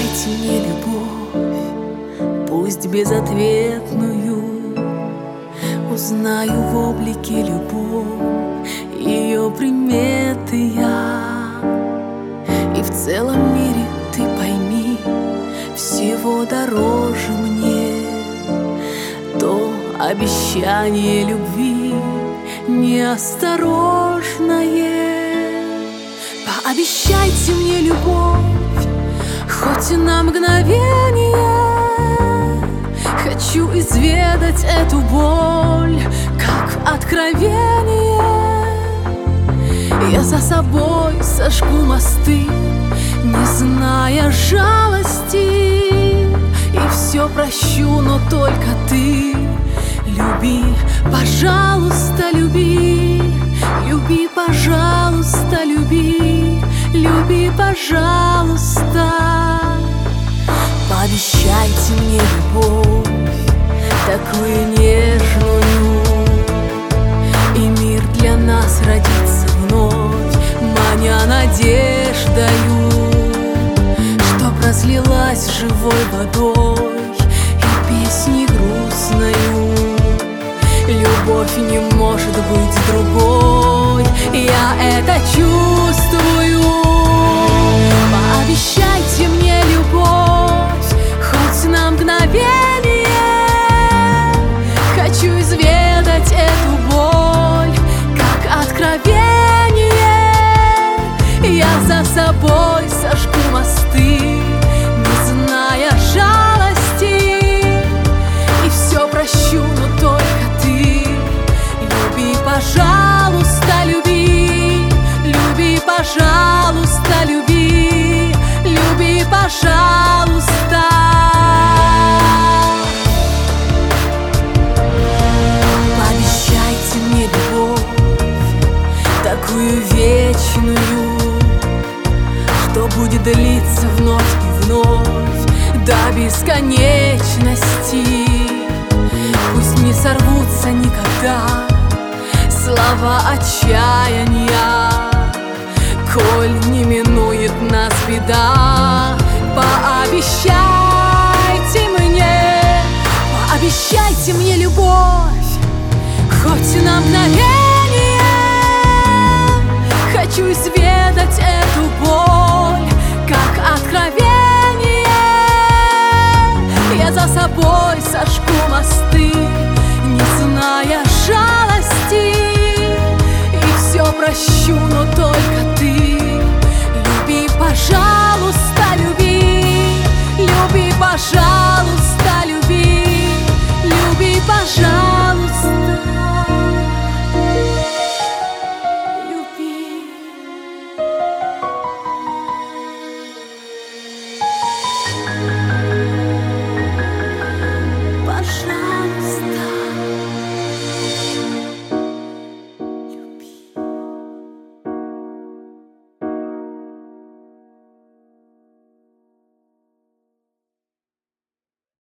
Пообещайте мне любовь, пусть безответную. Узнаю в облике любовь, ее приметы я. И в целом мире ты пойми, всего дороже мне то обещание любви неосторожное. Пообещайте мне любовь, хоть и на мгновение. Хочу изведать эту боль, как откровение. Я за собой сожгу мосты, не зная жалости, и все прощу, но только ты люби, пожалуйста, люби. Люби, пожалуйста, люби. Люби, пожалуйста. Пообещайте мне любовь, такую нежную, и мир для нас родится вновь, маня надеждою, чтоб разлилась живой водой и песней грустною. Любовь не может быть другой, я это чувствую. Пообещайте мне любовь, хоть на мгновение. Хочу изведать эту боль, как откровение. Я за собой сожгу мосты, не зная жалости, и все прощу, но только ты люби, пожалуйста, люби. Люби, пожалуйста, люби. Люби, пожалуйста. Пообещайте мне любовь, такую вечную, что будет длиться вновь и вновь до бесконечности. Пусть не сорвутся никогда слова отчаяния, коль не минует нас беда. Пообещайте мне любовь, хоть на мгновение.